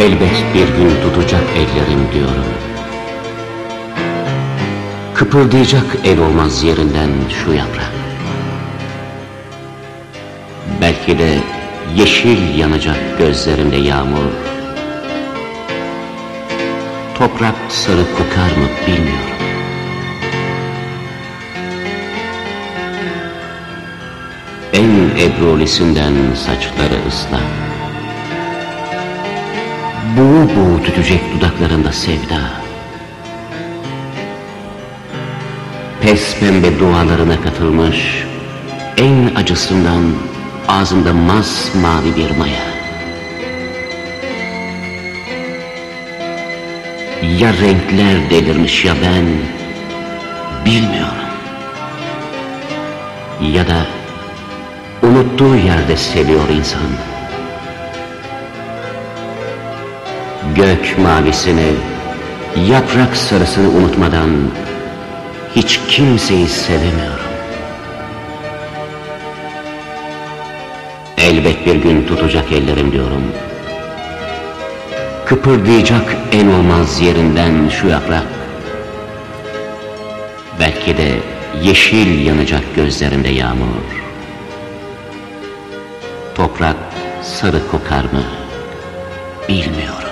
Elbet bir gün tutacak ellerim diyorum. Kıpırdayacak el olmaz yerinden şu yaprak. Belki de yeşil yanacak gözlerimde yağmur. Toprak sarı kokar mı bilmiyorum. En ebrolisinden saçları ıslak. Buğu buğu tütecek dudaklarında sevda. Pes pembe dualarına katılmış en acısından ağzımda masmavi bir maya. Ya renkler delirmiş ya ben bilmiyorum. Ya da unuttuğu yerde seviyor insan. Gök mavisini, yaprak sarısını unutmadan hiç kimseyi sevemiyorum. Elbet bir gün tutacak ellerim diyorum. Kıpırdayacak en olmaz yerinden şu yaprak. Belki de yeşil yanacak gözlerinde yağmur. Toprak sarı kokar mı bilmiyorum.